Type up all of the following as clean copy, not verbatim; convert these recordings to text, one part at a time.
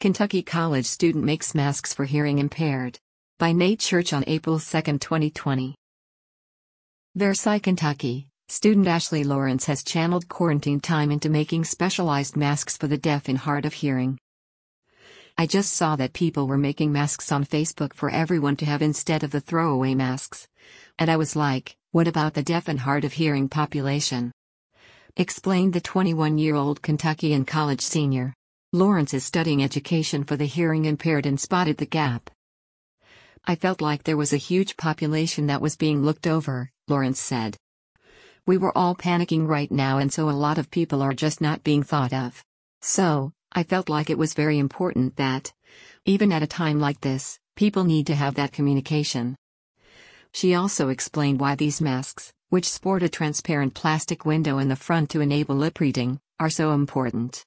Kentucky college student makes masks for hearing impaired. By Nate Church on April 2, 2020. Versailles, Kentucky. Student Ashley Lawrence has channeled quarantine time into making specialized masks for the deaf and hard of hearing. I just saw that people were making masks on Facebook for everyone to have instead of the throwaway masks. And I was like, what about the deaf and hard of hearing population? Explained the 21-year-old Kentuckian college senior. Lawrence is studying education for the hearing impaired and spotted the gap. I felt like there was a huge population that was being looked over, Lawrence said. We were all panicking right now, and so a lot of people are just not being thought of. So, I felt like it was very important that, even at a time like this, people need to have that communication. She also explained why these masks, which sport a transparent plastic window in the front to enable lip reading, are so important.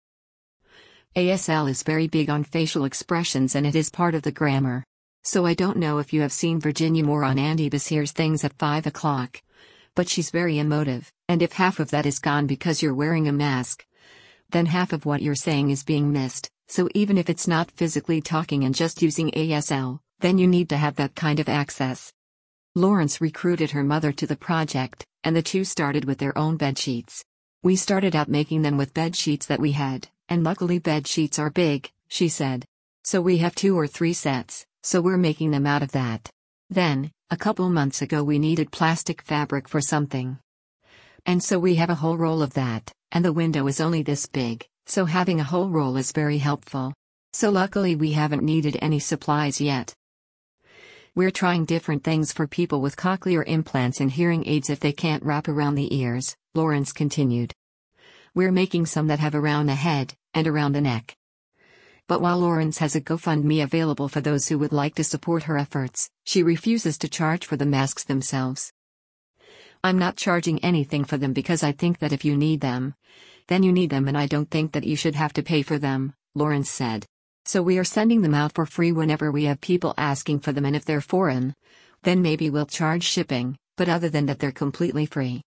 ASL is very big on facial expressions and it is part of the grammar. So I don't know if you have seen Virginia Moore on Andy Beshear's Things at 5 o'clock. But she's very emotive, and if half of that is gone because you're wearing a mask, then half of what you're saying is being missed. So even if it's not physically talking and just using ASL, then you need to have that kind of access. Lawrence recruited her mother to the project, and the two started with their own bed sheets. We started out making them with bed sheets that we had, and luckily bed sheets are big, she said. So we have 2 or 3 sets, so we're making them out of that. Then, a couple months ago we needed plastic fabric for something. And so we have a whole roll of that, and the window is only this big, so having a whole roll is very helpful. So luckily we haven't needed any supplies yet. We're trying different things for people with cochlear implants and hearing aids if they can't wrap around the ears, Lawrence continued. We're making some that have around the head, and around the neck. But while Lawrence has a GoFundMe available for those who would like to support her efforts, she refuses to charge for the masks themselves. I'm not charging anything for them because I think that if you need them, then you need them, and I don't think that you should have to pay for them, Lawrence said. So we are sending them out for free whenever we have people asking for them, and if they're foreign, then maybe we'll charge shipping, but other than that they're completely free.